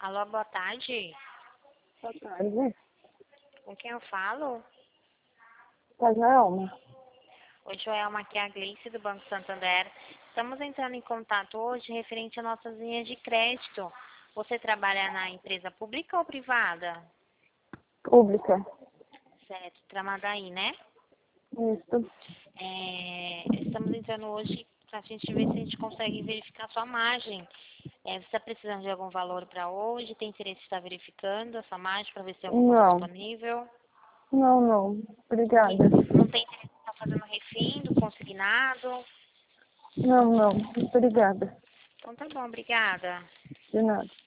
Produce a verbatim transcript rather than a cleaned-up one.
Alô, boa tarde. Boa tarde. Com quem eu falo? Tá, Joelma? Oi, Joelma, aqui é a Gleice do Banco Santander. Estamos entrando em contato hoje referente a nossas linhas de crédito. Você trabalha na empresa pública ou privada? Pública. Certo, Tramandaí, né? Isso. É, estamos entrando hoje para a gente ver se a gente consegue verificar sua margem. É, você está precisando de algum valor para hoje? Tem interesse em estar verificando essa margem para ver se tem algum valor Não. disponível? Não, não. E Obrigada. não tem interesse em estar fazendo refém, consignado? Não, não. Obrigada. Então tá bom, obrigada. De nada.